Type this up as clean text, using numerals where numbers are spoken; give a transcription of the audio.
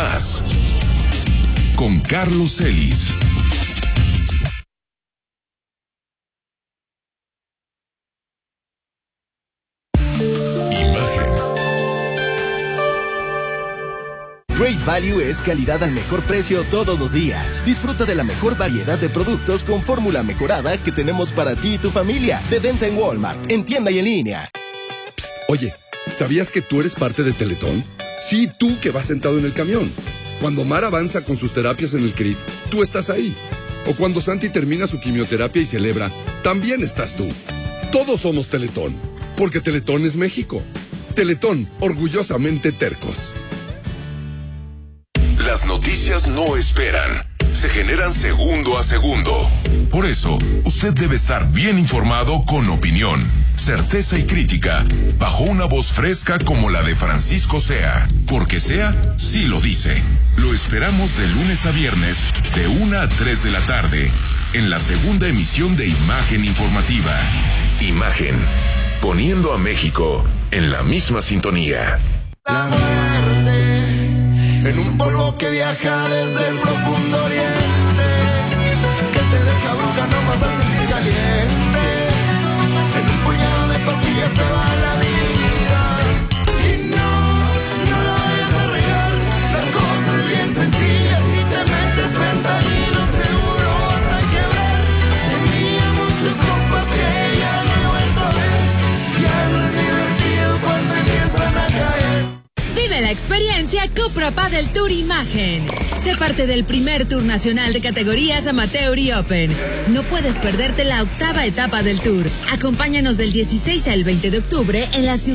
más. Con Carlos Celis. Great Value es calidad al mejor precio todos los días. Disfruta de la mejor variedad de productos con fórmula mejorada que tenemos para ti y tu familia. De venta en Walmart, en tienda y en línea. Psst, oye, ¿sabías que tú eres parte de Teletón? Sí, tú que vas sentado en el camión. Cuando Mar avanza con sus terapias en el CRIF, tú estás ahí. O cuando Santi termina su quimioterapia y celebra, también estás tú. Todos somos Teletón, porque Teletón es México. Teletón, orgullosamente tercos. Las noticias no esperan, se generan segundo a segundo. Por eso, usted debe estar bien informado con opinión, certeza y crítica, bajo una voz fresca como la de Francisco Sea, porque Sea sí lo dice. Lo esperamos de lunes a viernes, de 1 a 3 de la tarde, en la segunda emisión de Imagen Informativa. Imagen, poniendo a México en la misma sintonía. La muerte, en un polvo que viaja desde el profundo oriente, que te deja bruja nomás al sentir caliente. En un puñado de pastillas se va la vida. Y no la vayas a regar. La cosa es bien sencilla. Si te metes fentanilo seguro vas a quebrar. Tenía muchos compas que ya no he vuelto a ver. Ya no es divertido cuando empiezan a caer. Vive la experiencia Cupra Padel Tour Imagen. Sé parte del primer Tour Nacional de categorías Amateur y Open. No puedes perderte la 8ª etapa del Tour. Acompáñanos del 16 al 20 de octubre en la ciudad